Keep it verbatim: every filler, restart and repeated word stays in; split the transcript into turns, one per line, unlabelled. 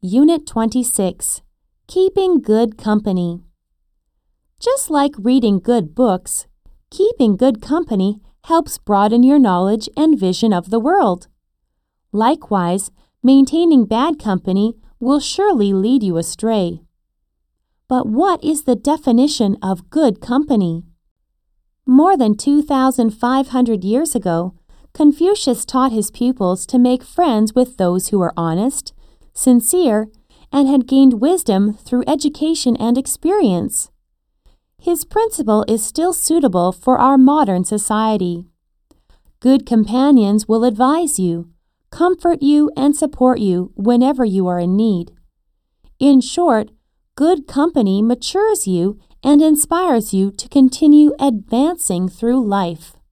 Unit twenty-six, Keeping Good Company. Just like reading good books, keeping good company helps broaden your knowledge and vision of the world. Likewise, maintaining bad company will surely lead you astray. But what is the definition of good company? More than two thousand five hundred years ago, Confucius taught his pupils to make friends with those who were honest, sincere, and had gained wisdom through education and experience. His principle is still suitable for our modern society. Good companions will advise you, comfort you, and support you whenever you are in need. In short, good company matures you and inspires you to continue advancing through life.